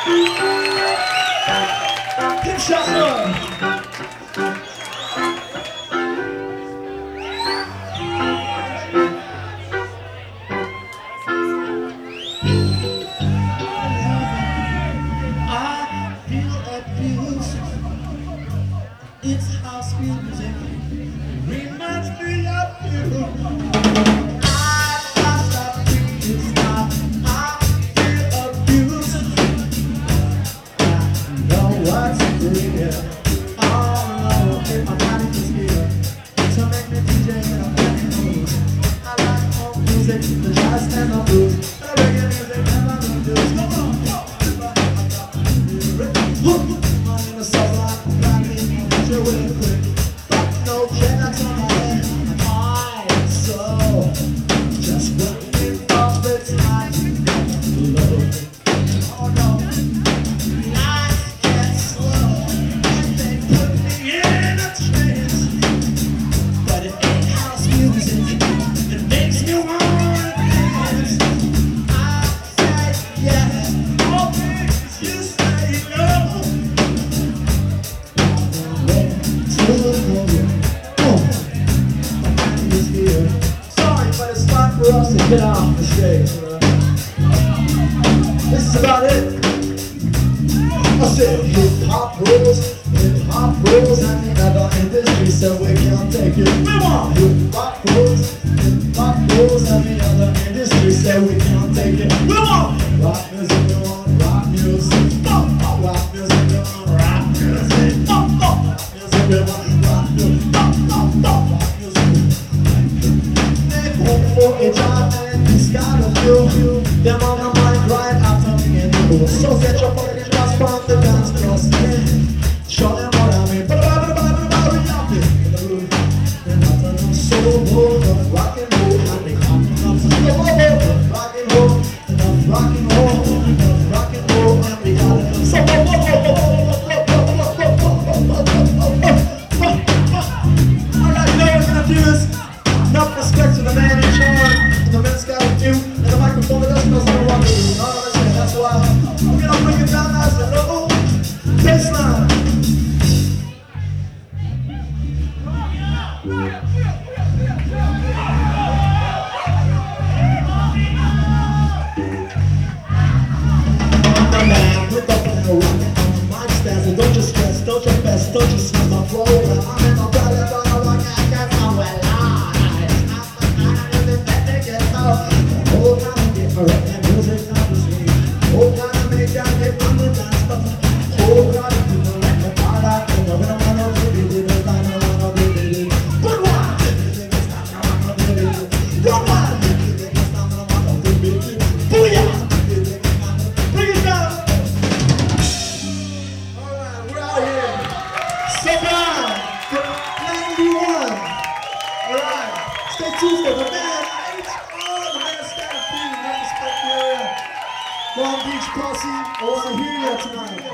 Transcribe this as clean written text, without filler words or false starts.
Give shot love. I feel abused. It's house music. Reminds me of you. I stop being stop. I feel abused. I know what's real. All alone in my body is here. To make me DJ and I'm playing moves. I like home music, the jazz and the blues. The reggae music and the blues. Come on, go. Look, I'm in the sunlight, rocking, you're really quick. But no chance on my head. I'm so just waiting for the time to love. Oh no, life gets slow and they put me in a trance. But it ain't house music, it makes me want to dance. I say yes, all things you say no. Sorry, but it's time for us to get off the stage. This is about it. I said hip-hop rules, and the other industry said we can't take it. We want hip-hop rules, and the other industry said we can't take it. We want rock music, we want rock music. Rock music, we want rock music. Rock music, we want rock music. Rock music. Make hope for a job and he's gotta feel you. Them on the mic right after me and you. So set your fucking glass from the dance floor. Show them what I mean. But so bold of rock and roll. And they come from so bold of rock and roll. Enough rock and roll. Enough rock and roll. And we got it. So alright, you know what we're gonna do is enough respect to the man in charge. And the man's got to do. And the microphone that doesn't know what to do. That's why we're gonna bring it down as a little baseline. I'm the man with the fire rocking on the mic stands. And don't you stress, don't you fess, don't you sweat my flow. I'm in the brother, gonna rock and get somewhere live. I'm the man that gets out. Oh, gotta get my rock and music on the screen. Oh, gotta make that get on the dance floor. Oh, gotta do the rock and all that thing. I'm gonna wanna do it, I'm gonna wanna do it. Good one! Good one! Booyah! Bring it down! Alright, we're out here. Sublime from 91. Alright, stay tuned for the man HR, the man Static P, Memphis, Area, Long Beach Posse. I want to hear you tonight.